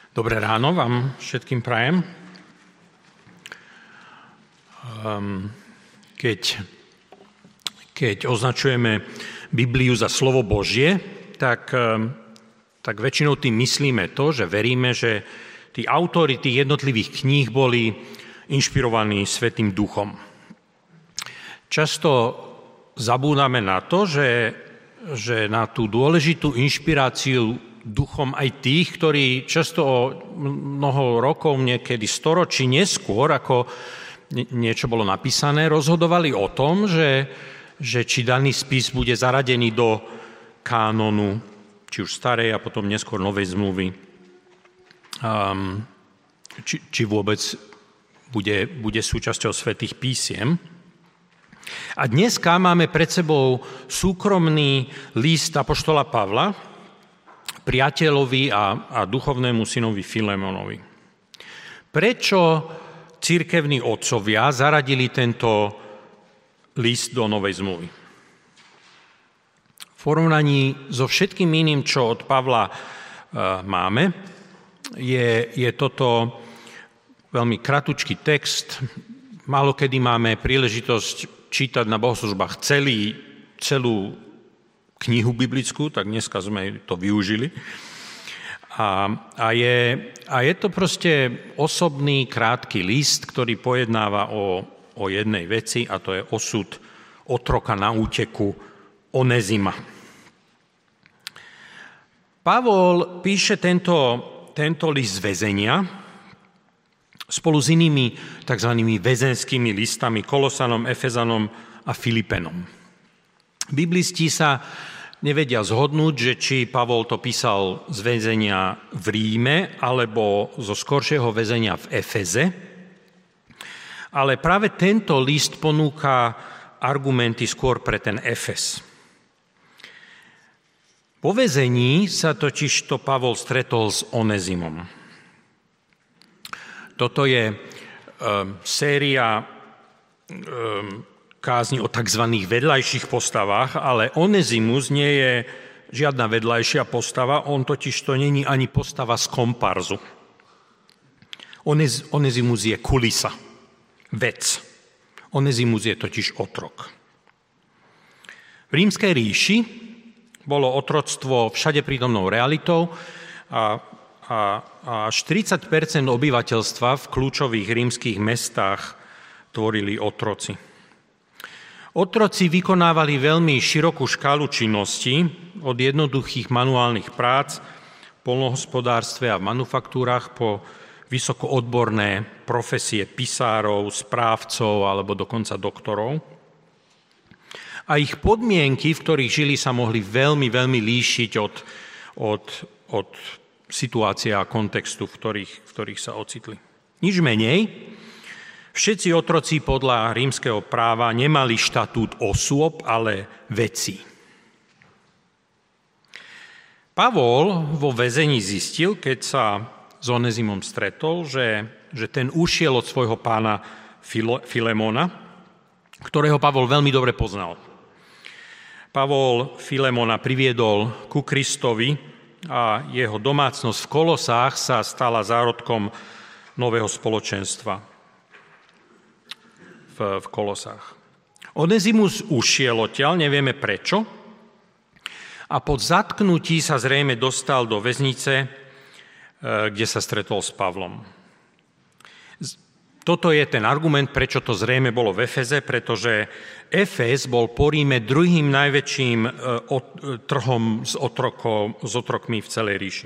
Dobré ráno vám všetkým prajem. Keď označujeme Bibliu za slovo Božie, tak väčšinou tým myslíme to, že veríme, že tí autori tých jednotlivých kníh boli inšpirovaní Svätým Duchom. Často zabúdame na to, že na tú dôležitú inšpiráciu duchom aj tých, ktorí často o mnoho rokov, niekedy storočí neskôr, ako niečo bolo napísané, rozhodovali o tom, že či daný spis bude zaradený do kánonu, či už starej a potom neskôr novej zmluvy, či vôbec bude súčasťou svätých písiem. A dneska máme pred sebou súkromný list apoštola Pavla, priateľovi a duchovnému synovi Filemonovi. Prečo cirkevní otcovia zaradili tento list do Novej zmluvy? V porovnaní so všetkým iným, čo od Pavla máme, je toto veľmi kratučký text. Málokedy máme príležitosť čítať na bohoslužbách celú knihu biblickú, tak dneska sme to využili. A je to proste osobný, krátky list, ktorý pojednáva o jednej veci, a to je osud otroka na úteku Onezima. Pavol píše tento list z väzenia spolu s inými tzv. Väzenskými listami Kolosanom, Efezanom a Filipenom. Biblisti sa nevedia zhodnúť, že či Pavol to písal z väzenia v Ríme alebo zo skoršieho väzenia v Efeze, ale práve tento list ponúka argumenty skôr pre ten Efes. Po väzení sa totižto Pavol stretol s Onezimom. Toto je séria kázni o tzv. Vedľajších postavách, ale Onezimus nie je žiadna vedľajšia postava, on totiž to není ani postava z komparzu. Onezimus je kulisa, vec. Onezimus je totiž otrok. V Rímskej ríši bolo otroctvo všade prítomnou realitou a až 30% obyvateľstva v kľúčových rímskych mestách tvorili otroci. Otroci vykonávali veľmi širokú škálu činností, od jednoduchých manuálnych prác, v poľnohospodárstve a v manufaktúrach po vysokoodborné profesie pisárov, správcov alebo dokonca doktorov. A ich podmienky, v ktorých žili, sa mohli veľmi, veľmi líšiť od situácie a kontextu, v ktorých sa ocitli. Nič menej, všetci otroci podľa rímskeho práva nemali štatút osôb, ale vecí. Pavol vo väzení zistil, keď sa s Onezimom stretol, že ten ušiel od svojho pána Filemona, ktorého Pavol veľmi dobre poznal. Pavol Filemona priviedol ku Kristovi a jeho domácnosť v Kolosách sa stala zárodkom nového spoločenstva v Kolosách. Onezimus ušiel odtiaľ, nevieme prečo, a po zatknutí sa zrejme dostal do väznice, kde sa stretol s Pavlom. Toto je ten argument, prečo to zrejme bolo v Efeze, pretože Efez bol po Ríme druhým najväčším trhom s otrokmi v celej ríši.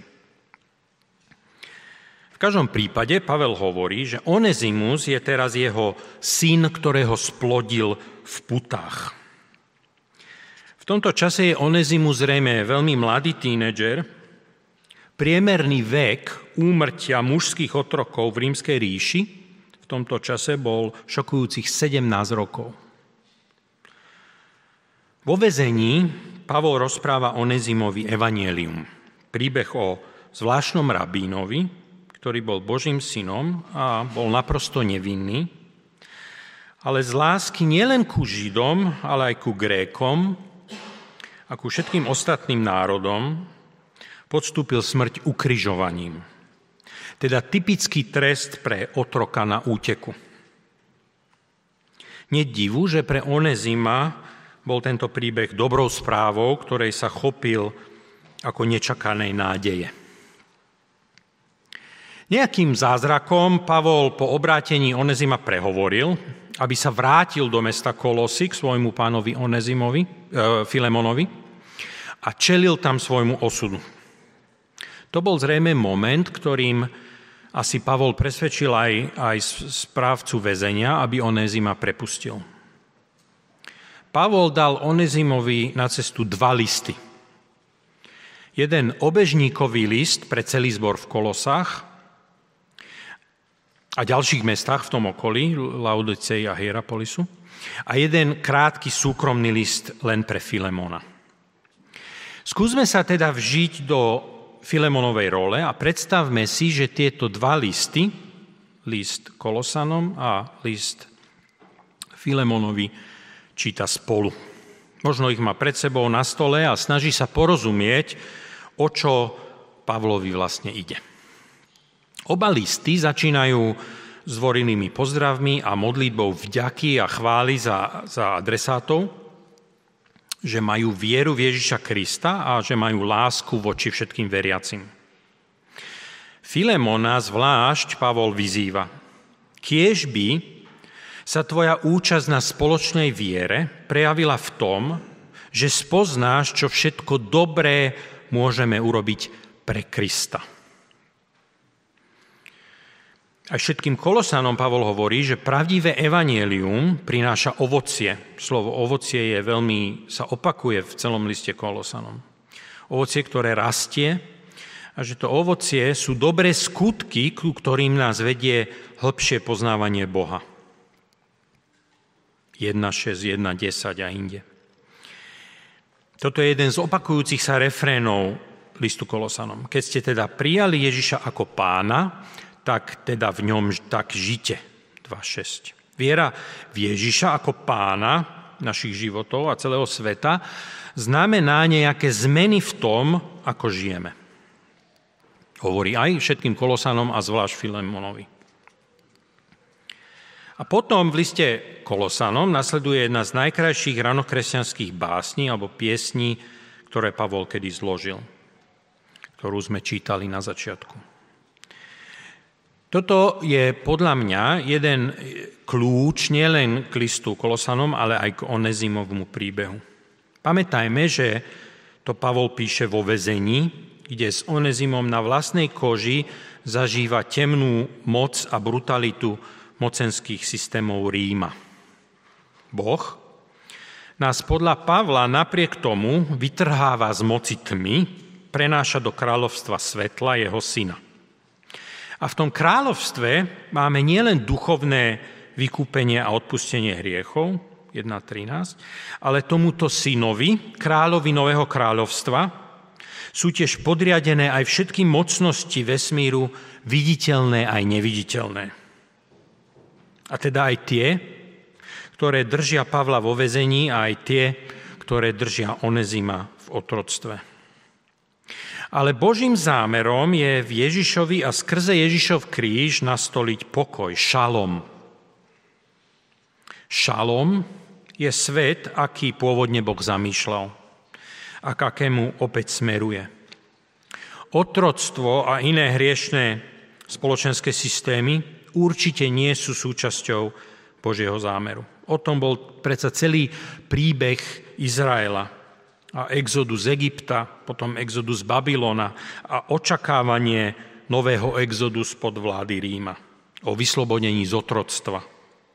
V každom prípade Pavel hovorí, že Onezimus je teraz jeho syn, ktorého splodil v putách. V tomto čase je Onezimus zrejme veľmi mladý tínedžer. Priemerný vek úmrtia mužských otrokov v Rímskej ríši v tomto čase bol šokujúcich 17 rokov. Vo väzení Pavol rozpráva Onezimovi evanjelium, príbeh o zvláštnom rabínovi, ktorý bol Božím synom a bol naprosto nevinný, ale z lásky nielen ku Židom, ale aj ku Grékom a ku všetkým ostatným národom podstúpil smrť ukrižovaním. Teda typický trest pre otroka na úteku. Nie divu, že pre Onezima bol tento príbeh dobrou správou, ktorej sa chopil ako nečakanej nádeje. Nejakým zázrakom Pavol po obrátení Onezima prehovoril, aby sa vrátil do mesta Kolosy k svojmu pánovi Filemonovi a čelil tam svojmu osudu. To bol zrejme moment, ktorým asi Pavol presvedčil aj správcu väzenia, aby Onezima prepustil. Pavol dal Onezimovi na cestu 2 listy. Jeden obežníkový list pre celý zbor v Kolosách a ďalších mestách v tom okolí, Laodicei a Hierapolisu, a jeden krátky súkromný list len pre Filemona. Skúsme sa teda vžiť do Filemonovej role a predstavme si, že tieto 2 listy, list Kolosanom a list Filemonovi, číta spolu. Možno ich má pred sebou na stole a snaží sa porozumieť, o čo Pavlovi vlastne ide. Oba listy začínajú zdvorilými pozdravmi a modlitbou vďaky a chvály za adresátov, že majú vieru v Ježiša Krista a že majú lásku voči všetkým veriacim. Filemona zvlášť Pavol vyzýva: kiež by sa tvoja účasť na spoločnej viere prejavila v tom, že spoznáš, čo všetko dobré môžeme urobiť pre Krista. Aj všetkým Kolosanom Pavol hovorí, že pravdivé evanjelium prináša ovocie. Slovo ovocie sa opakuje v celom liste Kolosanom. Ovocie, ktoré rastie, a že to ovocie sú dobré skutky, ku ktorým nás vedie hĺbšie poznávanie Boha. 1.6, 1.10 a inde. Toto je jeden z opakujúcich sa refrénov listu Kolosanom. Keď ste teda prijali Ježiša ako pána, tak teda v ňom tak žite. 2.6. Viera v Ježiša ako pána našich životov a celého sveta znamená nejaké zmeny v tom, ako žijeme. Hovorí aj všetkým Kolosanom a zvlášť Filemonovi. A potom v liste Kolosanom nasleduje jedna z najkrajších ranokresťanských básní alebo piesní, ktoré Pavol kedy zložil, ktorú sme čítali na začiatku. Toto je podľa mňa jeden kľúč nielen k listu Kolosanom, ale aj k Onezimovmu príbehu. Pamätajme, že to Pavol píše vo väzení, kde s Onezimom na vlastnej koži zažíva temnú moc a brutalitu mocenských systémov Ríma. Boh nás podľa Pavla napriek tomu vytrháva z moci tmy, prenáša do kráľovstva svetla jeho syna. A v tom kráľovstve máme nielen duchovné vykúpenie a odpustenie hriechov, 1.13, ale tomuto synovi, kráľovi nového kráľovstva, sú tiež podriadené aj všetky mocnosti vesmíru, viditeľné aj neviditeľné. A teda aj tie, ktoré držia Pavla vo väzení, a aj tie, ktoré držia Onezima v otroctve. Ale Božím zámerom je v Ježišovi a skrze Ježišov kríž nastoliť pokoj, šalom. Šalom je svet, aký pôvodne Boh zamýšľal a k akému opäť smeruje. Otroctvo a iné hriešné spoločenské systémy určite nie sú súčasťou Božieho zámeru. O tom bol predsa celý príbeh Izraela a exodu z Egypta, potom exodu z Babylona a očakávanie nového exodu spod vlády Ríma, o vyslobodení z otroctva.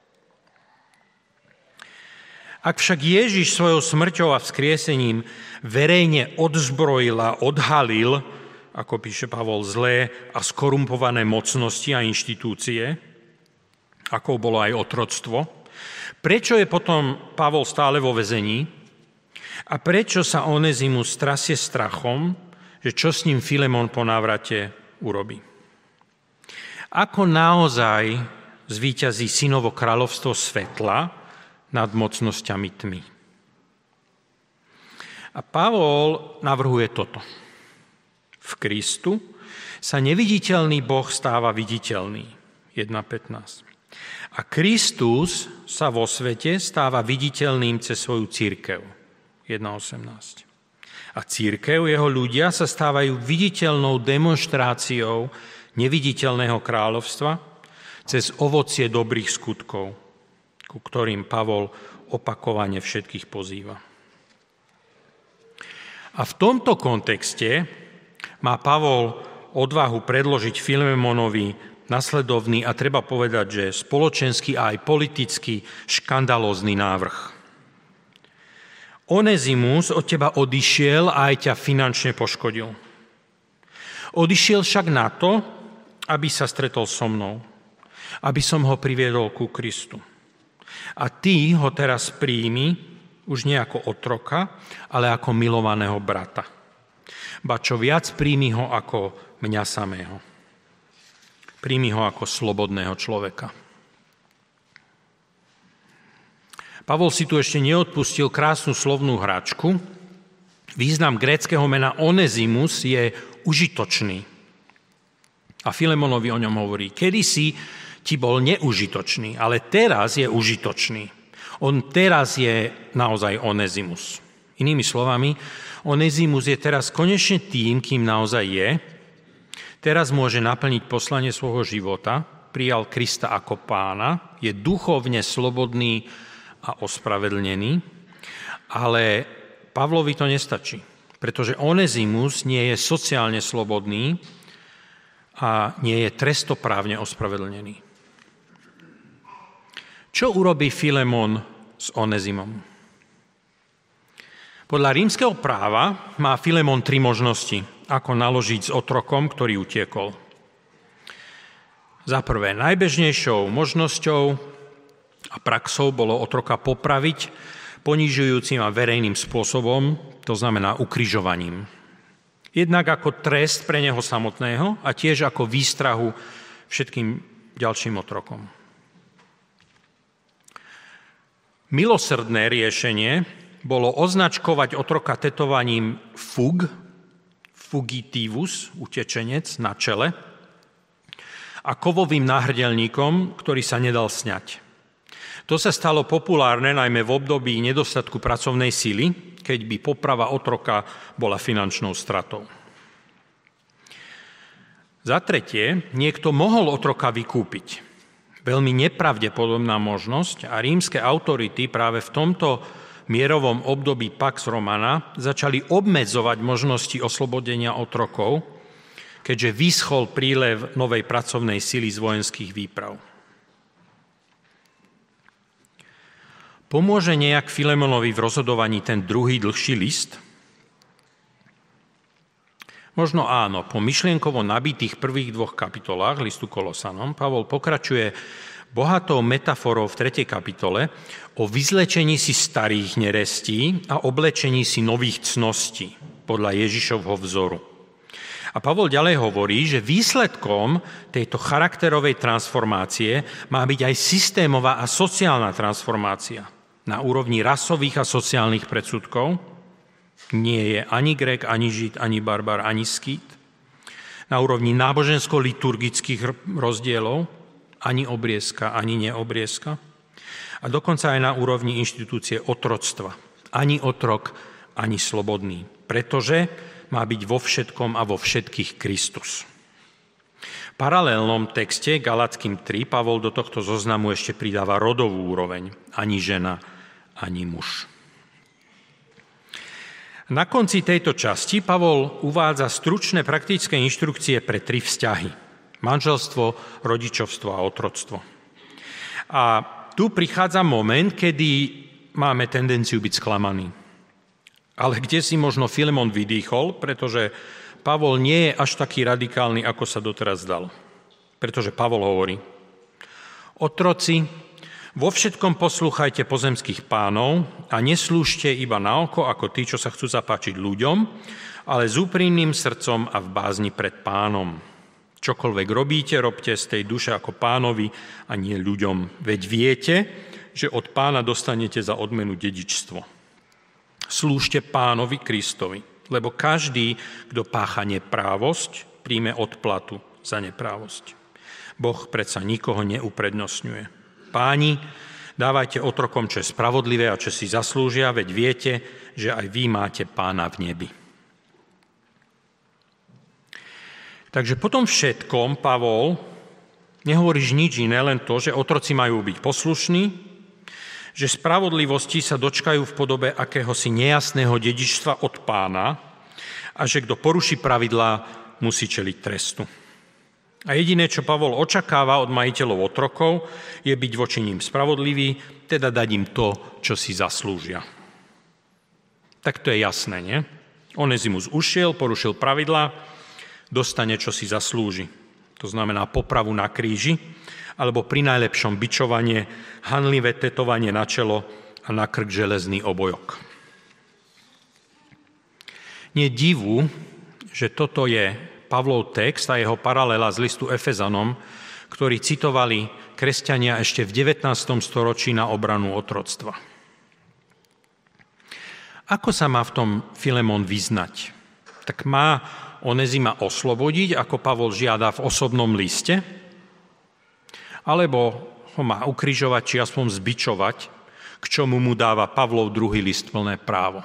Ak však Ježiš svojou smrťou a vzkriesením verejne odzbrojil a odhalil, ako píše Pavol, zlé a skorumpované mocnosti a inštitúcie, ako bolo aj otroctvo, prečo je potom Pavol stále vo väzení? A prečo sa Onezimus trasie strachom, že čo s ním Filemon po návrate urobí? Ako naozaj zvíťazí synovo kráľovstvo svetla nad mocnosťami tmy? A Pavol navrhuje toto. V Kristu sa neviditeľný Boh stáva viditeľný. 1.15. A Kristus sa vo svete stáva viditeľným cez svoju cirkev. 1.18. A cirkev, jeho ľudia, sa stávajú viditeľnou demonštráciou neviditeľného kráľovstva cez ovocie dobrých skutkov, ku ktorým Pavol opakovane všetkých pozýva. A v tomto kontexte má Pavol odvahu predložiť Filemonovi nasledovný a treba povedať, že spoločenský a aj politicky škandalózny návrh. Onezimus od teba odišiel a aj ťa finančne poškodil. Odišiel však na to, aby sa stretol so mnou, aby som ho priviedol ku Kristu. A ty ho teraz príjmi už nie ako otroka, ale ako milovaného brata. Ba čo viac, príjmi ho ako mňa samého. Príjmi ho ako slobodného človeka. Pavol si tu ešte neodpustil krásnu slovnú hračku. Význam gréckeho mena Onezimus je užitočný. A Filemonovi o ňom hovorí, kedysi ti bol neužitočný, ale teraz je užitočný. On teraz je naozaj Onezimus. Inými slovami, Onezimus je teraz konečne tým, kým naozaj je. Teraz môže naplniť poslanie svojho života, prijal Krista ako pána, je duchovne slobodný a ospravedlnený, ale Pavlovi to nestačí, pretože Onezimus nie je sociálne slobodný a nie je trestoprávne ospravedlnený. Čo urobí Filemon s Onezimom? Podľa rímskeho práva má Filemon 3 možnosti, ako naložiť s otrokom, ktorý utiekol. Za prvé, najbežnejšou možnosťou a praxou bolo otroka popraviť ponižujúcim a verejným spôsobom, to znamená ukrižovaním. Jednak ako trest pre neho samotného a tiež ako výstrahu všetkým ďalším otrokom. Milosrdné riešenie bolo označkovať otroka tetovaním fugitivus, utečenec, na čele a kovovým náhrdelníkom, ktorý sa nedal sňať. To sa stalo populárne najmä v období nedostatku pracovnej sily, keď by poprava otroka bola finančnou stratou. Za tretie, niekto mohol otroka vykúpiť. Veľmi nepravdepodobná možnosť a rímske autority práve v tomto mierovom období Pax Romana začali obmedzovať možnosti oslobodenia otrokov, keďže vyschol prílev novej pracovnej sily z vojenských výprav. Pomôže nejak Filemonovi v rozhodovaní ten druhý dlhší list? Možno áno. Po myšlienkovo nabitých prvých 2 kapitolách listu Kolosanom Pavol pokračuje bohatou metaforou v 3. kapitole o vyzlečení si starých nerestí a oblečení si nových cností podľa Ježišovho vzoru. A Pavol ďalej hovorí, že výsledkom tejto charakterovej transformácie má byť aj systémová a sociálna transformácia na úrovni rasových a sociálnych predsudkov. Nie je ani Grék, ani Žid, ani barbar, ani Skýt. Na úrovni nábožensko-liturgických rozdielov, ani obriezka, ani neobriezka. A dokonca aj na úrovni inštitúcie otroctva. Ani otrok, ani slobodný. Pretože má byť vo všetkom a vo všetkých Kristus. V paralelnom texte Galatským 3 Pavol do tohto zoznamu ešte pridáva rodovú úroveň. Ani žena, ani muž. Na konci tejto časti Pavol uvádza stručné praktické inštrukcie pre 3 vzťahy. Manželstvo, rodičovstvo a otroctvo. A tu prichádza moment, kedy máme tendenciu byť sklamaní. Ale kde si možno Filemon vydýchol, pretože Pavol nie je až taký radikálny, ako sa doteraz zdal. Pretože Pavol hovorí: Otroci, vo všetkom poslúchajte pozemských pánov a neslúžte iba na oko ako tí, čo sa chcú zapáčiť ľuďom, ale s úprimným srdcom a v bázni pred Pánom. Čokoľvek robíte, robte z tej duše ako Pánovi a nie ľuďom. Veď viete, že od Pána dostanete za odmenu dedičstvo. Slúžte Pánovi Kristovi, lebo každý, kto pácha neprávosť, príjme odplatu za neprávosť. Boh predsa nikoho neuprednostňuje. Páni, dávajte otrokom, čo je spravodlivé a čo si zaslúžia, veď viete, že aj vy máte Pána v nebi. Takže po tom všetkom Pavol nehovorí nič iné, len to, že otroci majú byť poslušní, že spravodlivosti sa dočkajú v podobe akéhosi nejasného dedičstva od Pána a že kto poruší pravidlá, musí čeliť trestu. A jediné, čo Pavol očakáva od majiteľov otrokov, je byť voči ním spravodlivý, teda dať im to, čo si zaslúžia. Tak to je jasné, nie? Onezimus ušiel, porušil pravidlá, dostane, čo si zaslúži. To znamená popravu na kríži, alebo pri najlepšom bičovanie, hanlivé tetovanie na čelo a na krk železný obojok. Nie divu, že toto je Pavlov text a jeho paralela z listu Efezanom, ktorý citovali kresťania ešte v 19. storočí na obranu otroctva. Ako sa má v tom Filemón vyznať? Tak má Onezima oslobodiť, ako Pavol žiada v osobnom liste? Alebo ho má ukrižovať, či aspoň zbičovať, k čomu mu dáva Pavlov druhý list plné právo?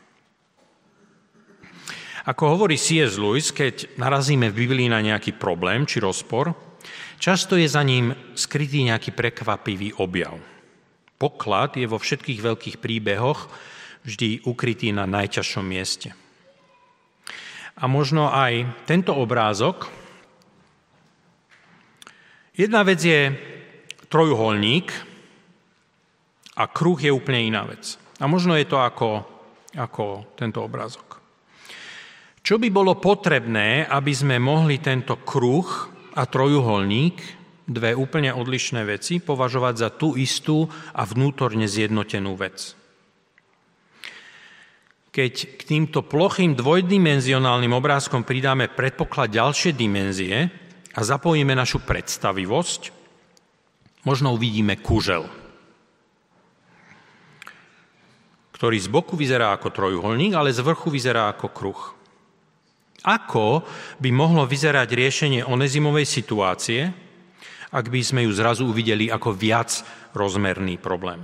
Ako hovorí C.S. Lewis, keď narazíme v Biblii na nejaký problém či rozpor, často je za ním skrytý nejaký prekvapivý objav. Poklad je vo všetkých veľkých príbehoch vždy ukrytý na najťažšom mieste. A možno aj tento obrázok. Jedna vec je trojuholník a kruh je úplne iná vec. A možno je to ako tento obrázok. Čo by bolo potrebné, aby sme mohli tento kruh a trojuholník, dve úplne odlišné veci, považovať za tú istú a vnútorne zjednotenú vec? Keď k týmto plochým dvojdimenzionálnym obrázkom pridáme predpoklad ďalšie dimenzie a zapojíme našu predstavivosť, možno uvidíme kužel, ktorý z boku vyzerá ako trojuholník, ale z vrchu vyzerá ako kruh. Ako by mohlo vyzerať riešenie Onezimovej situácie, ak by sme ju zrazu uvideli ako viac rozmerný problém?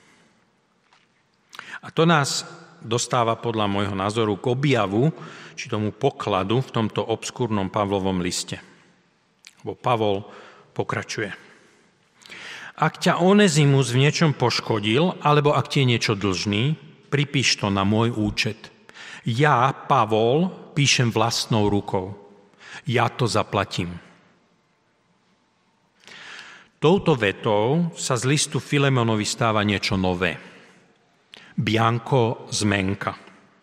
A to nás dostáva podľa môjho názoru k objavu, či tomu pokladu v tomto obskúrnom Pavlovom liste. Lebo Pavol pokračuje. Ak ťa Onezimus v niečom poškodil, alebo ak ti je niečo dlžný, pripíš to na môj účet. Ja, Pavol, píšem vlastnou rukou. Ja to zaplatím. Touto vetou sa z listu Filemonovi stáva niečo nové. Bianko zmenka.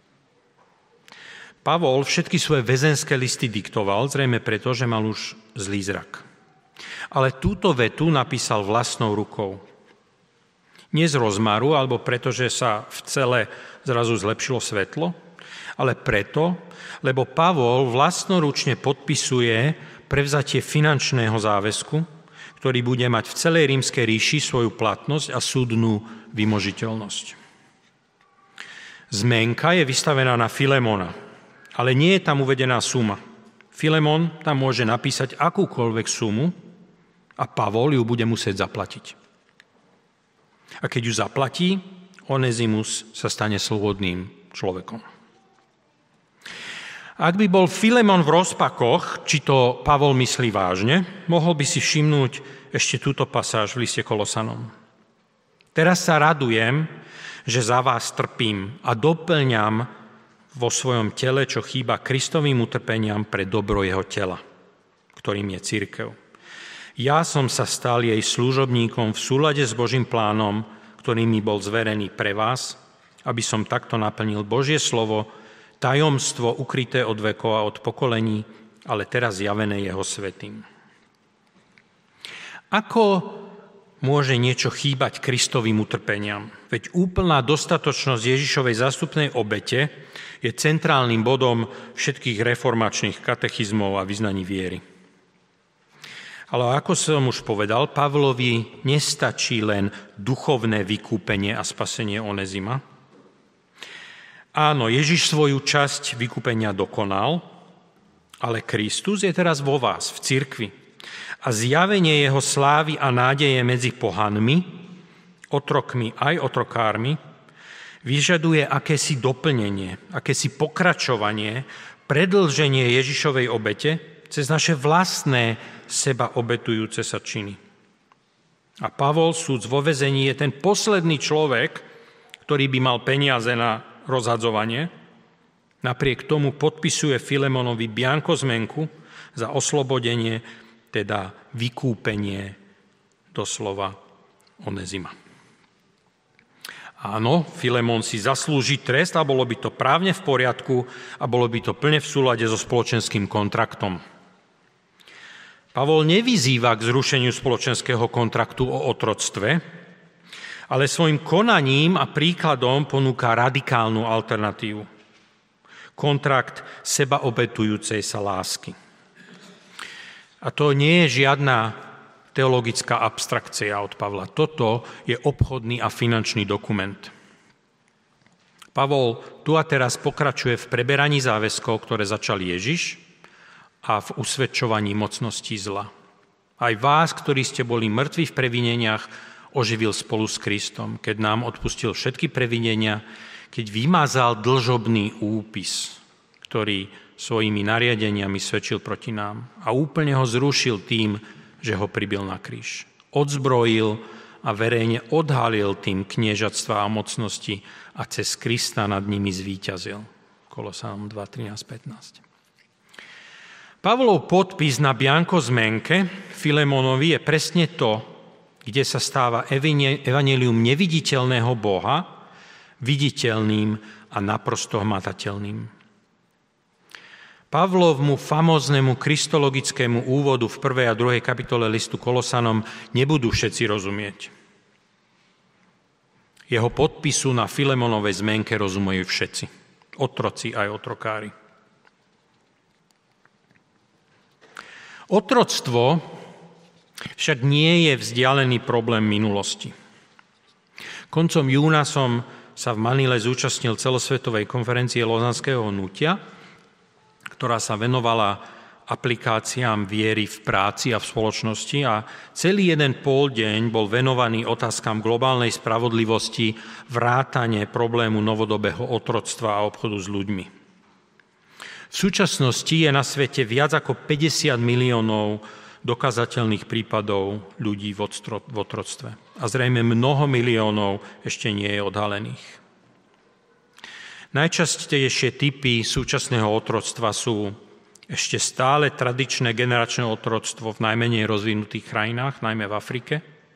Pavol všetky svoje väzenské listy diktoval, zrejme preto, že mal už zlý zrak. Ale túto vetu napísal vlastnou rukou. Nie z rozmaru, alebo preto, že sa v cele zrazu zlepšilo svetlo, ale preto, lebo Pavol vlastnoručne podpisuje prevzatie finančného záväzku, ktorý bude mať v celej rímskej ríši svoju platnosť a súdnu vymožiteľnosť. Zmenka je vystavená na Filemona, ale nie je tam uvedená suma. Filemon tam môže napísať akúkoľvek sumu a Pavol ju bude musieť zaplatiť. A keď ju zaplatí, Onezimus sa stane slobodným človekom. Ak by bol Filemon v rozpakoch, či to Pavol myslí vážne, mohol by si všimnúť ešte túto pasáž v liste Kolosanom. Teraz sa radujem, že za vás trpím a doplňam vo svojom tele, čo chýba Kristovým utrpeniam pre dobro jeho tela, ktorým je cirkev. Ja som sa stal jej služobníkom v súlade s Božím plánom, ktorý mi bol zverený pre vás, aby som takto naplnil Božie slovo, tajomstvo ukryté od vekov a od pokolení, ale teraz zjavené jeho svätým. Ako môže niečo chýbať Kristovým utrpeniam? Veď úplná dostatočnosť Ježišovej zástupnej obete je centrálnym bodom všetkých reformačných katechizmov a vyznaní viery. Ale ako som už povedal, Pavlovi nestačí len duchovné vykúpenie a spasenie Onezima. Áno, Ježiš svoju časť vykúpenia dokonal, Ale Kristus je teraz vo vás, v cirkvi. A zjavenie jeho slávy a nádeje medzi pohanmi, otrokmi aj otrokármi, vyžaduje akési doplnenie, akési pokračovanie, predĺženie Ježišovej obete cez naše vlastné seba obetujúce sa činy. A Pavol, súc vo väzení, je ten posledný človek, ktorý by mal peniaze na rozhadzovanie. Napriek tomu podpisuje Filemonovi biankozmenku za oslobodenie, teda vykúpenie doslova Onezima. Áno, Filemon si zaslúži trest a bolo by to právne v poriadku a bolo by to plne v súlade so spoločenským kontraktom. Pavol nevyzýva k zrušeniu spoločenského kontraktu o otroctve, ale svojim konaním a príkladom ponúka radikálnu alternatívu. Kontrakt sebaobetujúcej sa lásky. A to nie je žiadna teologická abstrakcia od Pavla. Toto je obchodný a finančný dokument. Pavol tu a teraz pokračuje v preberaní záväzkov, ktoré začal Ježiš, a v usvedčovaní mocností zla. Aj vás, ktorí ste boli mŕtvi v previneniach, oživil spolu s Kristom, keď nám odpustil všetky previnenia, keď vymazal dlžobný úpis, ktorý svojimi nariadeniami svedčil proti nám a úplne ho zrušil tým, že ho pribil na kríž. Odzbrojil a verejne odhalil tým kniežatstva a mocnosti a cez Krista nad nimi zvíťazil. Kolosánom 2:13-15. Pavlov podpis na biankozmenke Filemonovi je presne to, kde sa stáva evanjelium neviditeľného Boha viditeľným a naprosto hmatateľným. Pavlovmu famóznemu kristologickému úvodu v 1. a 2. kapitole listu Kolosanom nebudú všetci rozumieť. Jeho podpisu na Filemonovej zmenke rozumejú všetci, otroci aj otrokári. Otroctvo však nie je vzdialený problém minulosti. Koncom júna som sa v Manile zúčastnil celosvetovej konferencie Lozanského hnutia, ktorá sa venovala aplikáciám viery v práci a v spoločnosti a celý jeden poldeň bol venovaný otázkam globálnej spravodlivosti, vrátane problému novodobého otroctva a obchodu s ľuďmi. V súčasnosti je na svete viac ako 50 miliónov dokázateľných prípadov ľudí v otroctve. A zrejme mnoho miliónov ešte nie je odhalených. Najčastejšie typy súčasného otroctva sú ešte stále tradičné generačné otroctvo v najmenej rozvinutých krajinách, najmä v Afrike.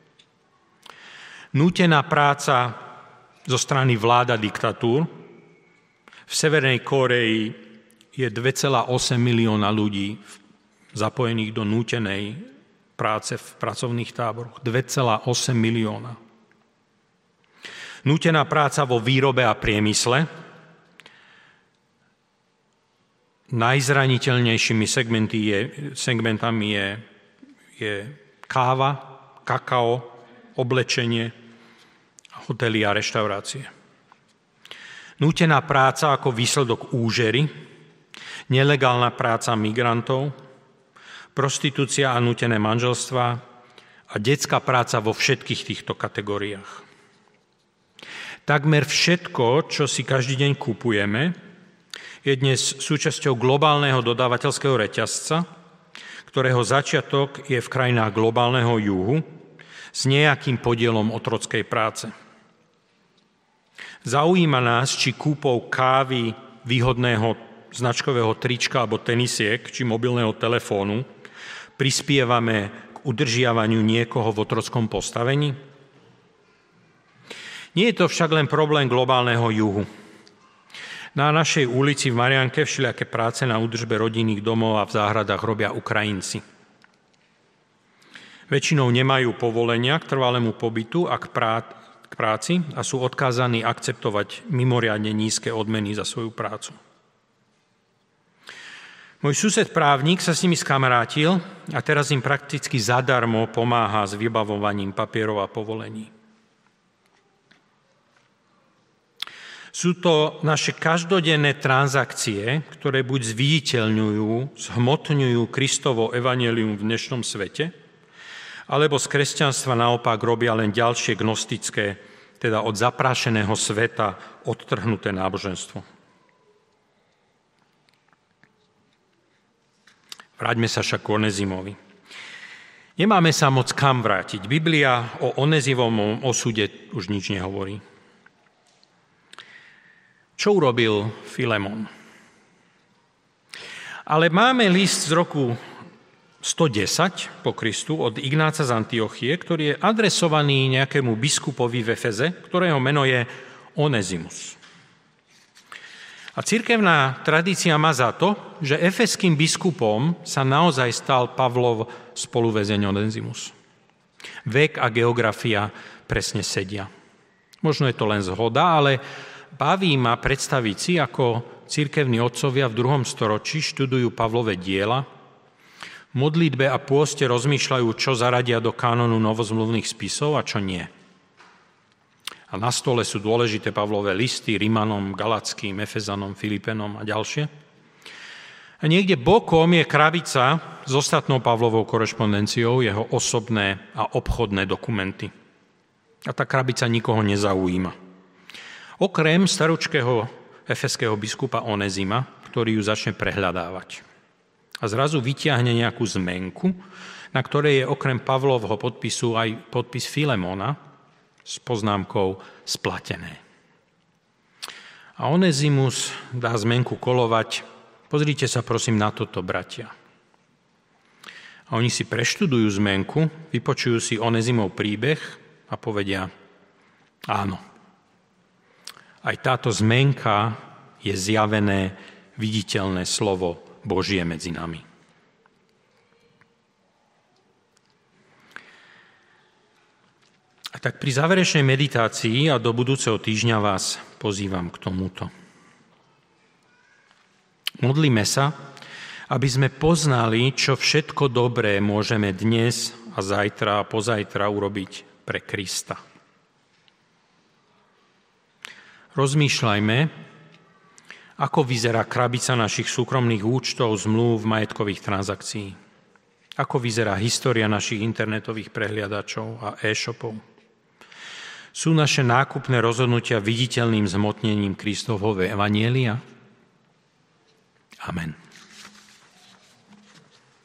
Nútená práca zo strany vláda diktatúr. V Severnej Kórei je 2,8 milióna ľudí zapojených do nútenej práce v pracovných táboroch. 2,8 milióna. Nútená práca vo výrobe a priemysle. Najzraniteľnejšími segmentami je káva, kakao, oblečenie, hotely a reštaurácie. Nútená práca ako výsledok úžery, nelegálna práca migrantov, prostitúcia a nútené manželstvá a detská práca vo všetkých týchto kategóriách. Takmer všetko, čo si každý deň kupujeme, je dnes súčasťou globálneho dodávateľského reťazca, ktorého začiatok je v krajinách globálneho juhu s nejakým podielom otrockej práce. Zaujíma nás, či kúpou kávy, výhodného značkového trička alebo tenisiek, či mobilného telefónu prispievame k udržiavaniu niekoho v otrockom postavení? Nie je to však len problém globálneho juhu. Na našej ulici v Marianke všelijaké práce na údržbe rodinných domov a v záhradách robia Ukrajinci. Väčšinou nemajú povolenia k trvalému pobytu a k práci a sú odkázaní akceptovať mimoriadne nízke odmeny za svoju prácu. Môj sused právnik sa s nimi skamarátil a teraz im prakticky zadarmo pomáha s vybavovaním papierov a povolení. Sú to naše každodenné transakcie, ktoré buď zviditeľňujú, zhmotňujú Kristovo evanjelium v dnešnom svete, alebo z kresťanstva naopak robia len ďalšie gnostické, teda od zaprášeného sveta odtrhnuté náboženstvo. Vráťme sa však k Onezimovi. Nemáme sa moc kam vrátiť. Biblia o Onezimovom osude už nič nehovorí. Čo urobil Filemon? Ale máme list z roku 110 po Kristu od Ignáca z Antiochie, ktorý je adresovaný nejakému biskupovi v Efeze, ktorého meno je Onezimus. A cirkevná tradícia má za to, že efeským biskupom sa naozaj stal Pavlov spoluväzeň Onezimus. Vek a geografia presne sedia. Možno je to len zhoda, ale baví ma predstaviť si, ako cirkevní otcovia v 2. storočí študujú Pavlové diela, v modlitbe a pôste rozmýšľajú, čo zaradia do kánonu novozmluvných spisov a čo nie. A na stole sú dôležité Pavlové listy Rimanom, Galackým, Efezanom, Filipenom a ďalšie. A niekde bokom je krabica s ostatnou Pavlovou korešpondenciou, jeho osobné a obchodné dokumenty. A tá krabica nikoho nezaujíma. Okrem staručkého efeského biskupa Onezima, ktorý ju začne prehľadávať. A zrazu vyťahne nejakú zmenku, na ktorej je okrem Pavlovho podpisu aj podpis Filemona s poznámkou splatené. A Onezimus dá zmenku kolovať. Pozrite sa prosím na toto, bratia. A oni si preštudujú zmenku, vypočujú si Onezimov príbeh a povedia, áno, aj táto zmenka je zjavené, viditeľné slovo Božie medzi nami. A tak pri záverečnej meditácii a do budúceho týždňa vás pozývam k tomuto. Modlíme sa, aby sme poznali, čo všetko dobré môžeme dnes a zajtra a pozajtra urobiť pre Krista. Rozmýšľajme, ako vyzerá krabica našich súkromných účtov, zmluv, majetkových transakcií. Ako vyzerá história našich internetových prehliadačov a e-shopov. Sú naše nákupné rozhodnutia viditeľným zhmotnením Kristovho evanjelia? Amen.